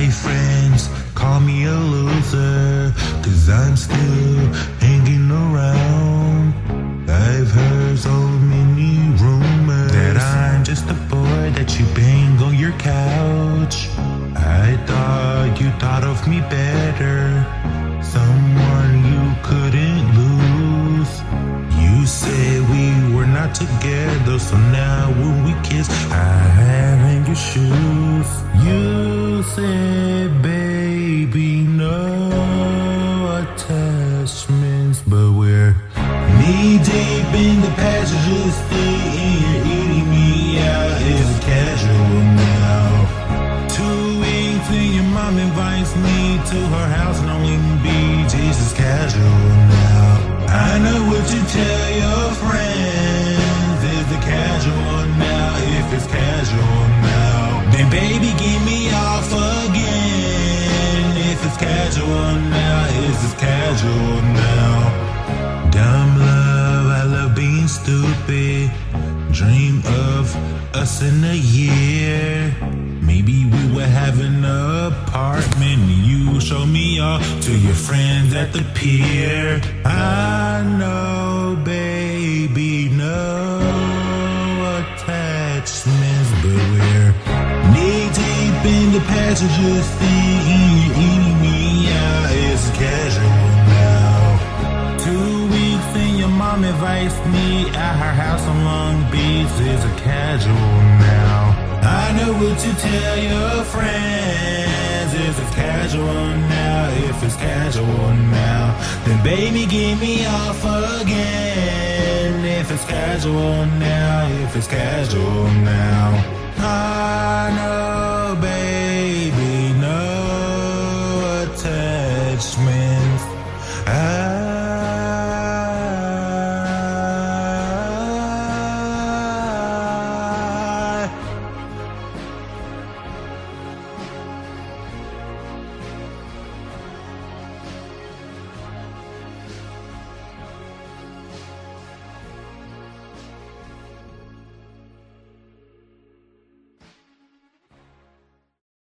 My friends call me a loser, 'cause I'm still hanging around. I've heard so many rumors that I'm just a boy that you bang on your couch. I thought you thought of me better, someone you couldn't lose. You said we were not together, so now when we kiss, I hang your shoes. You said, baby, no attachments, but we're knee deep in the passenger seat, and you're eating me out. It's casual now. 2 weeks and your mom invites me to her house in Long Beach. It's casual now. I know what to tell your friends. Is it casual now? If it's casual now, then baby, get me off again. If it's casual now, is it casual now? Dumb love, I love being stupid. Dream of us in a year. Maybe we would have an apartment, you show me off to your friends at the pier. I know, baby, no attachments, but we're knee deep in the passenger seat, and you're eating me out. It's casual now. 2 weeks and your mom invites me at her house on Long Beach. It's a casual now. I know what to tell your friends. If it's casual now, if it's casual now, then baby, get me off again. If it's casual now, if it's casual now, I know, baby.